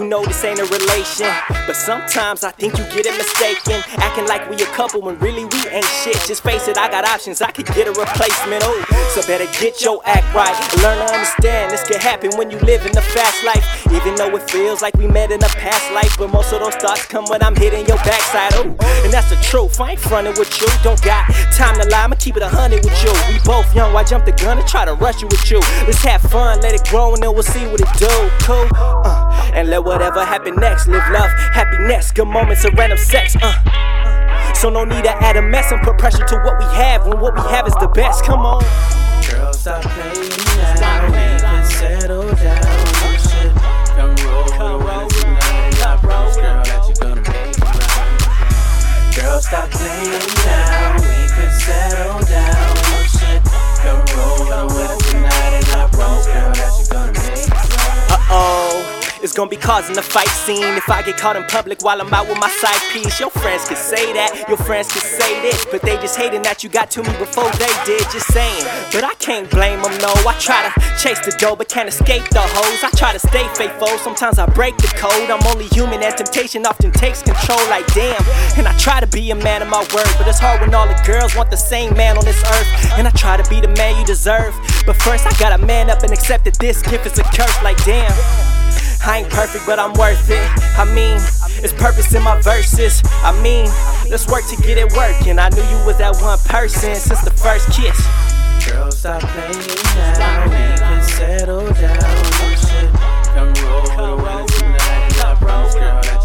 know this ain't a relation, but sometimes I think you get it mistaken. Acting like we a couple when really we ain't shit. Just face it, I got options, I could get a replacement. Oh, so better get your act right. Learn to understand this could happen when you live in the fast life. Even though it feels like we met in a past life, but most of those thoughts come when I'm hitting your backside. Oh, and that's the truth, I ain't frontin' with you. Don't got time to lie, I'ma keep it 100 with you. We both young, why jump the gun and try to rush you with you? Let's have fun, let it grow, and then we'll see what it do. Cool, and let whatever happen next. Live love, happiness, good moments of random sex. So no need to add a mess and put pressure to what we have when what we have is the best. Come on. Girl, stop playing now. We can settle down. You should come roll with us tonight, and I promise, girl, that you're gonna make it right. Girl, stop playing now. We can settle down. You should come roll with us tonight, and I promise, girl, that you're gonna make it right. It's gonna be causing a fight scene if I get caught in public while I'm out with my side piece. Your friends can say that, your friends can say this, but they just hating that you got to me before they did. Just saying, but I can't blame them, no. I try to chase the dough, but can't escape the hoes. I try to stay faithful, sometimes I break the code. I'm only human and temptation often takes control, like damn. And I try to be a man of my word, but it's hard when all the girls want the same man on this earth. And I try to be the man you deserve, but first I gotta man up and accept that this gift is a curse, like damn. I ain't perfect, but I'm worth it. I mean, it's purpose in my verses. I mean, let's work to get it working. I knew you was that one person since the first kiss. Girl, stop playing now. We can settle down. You should come roll with us tonight, and I promise, girl, that